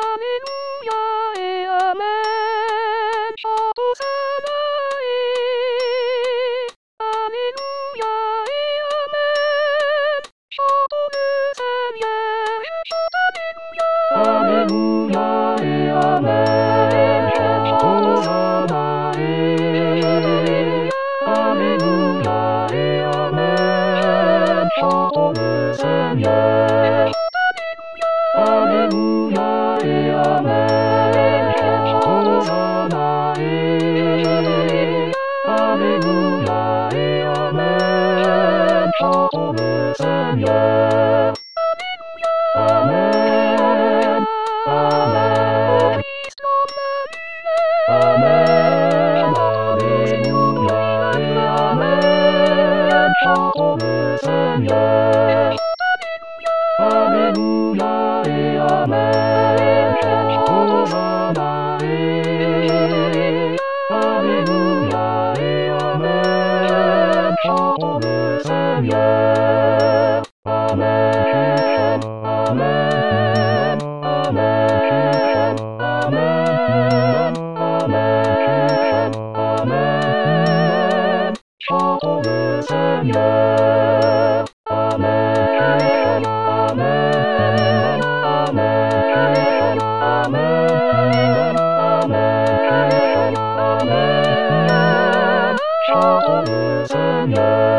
Alléluia et Amen. Chantons Sanae. Alléluia et Amen. Chantons le Seigneur. Je chante Alléluia. Alléluia et Amen. Chantons Sanae. Alléluia et Amen. Chantons le Seigneur. Alléluia et Amen. Chantons Sanae. Alléluia et Amen. Chantons le Seigneur. Amen. Amen. Christ l'Emmanuel. Amen. Alléluia et Amen. Chantons le Seigneur. Alléluia et Amen. Chantons Sanae. Alléluia et Amen. Chantons le Seigneur. Amen. Amen. Amen. Amen. Amen. Amen. Chantons le Seigneur. Amen. Amen. Amen. Amen. Amen. Amen. Chantons le Seigneur.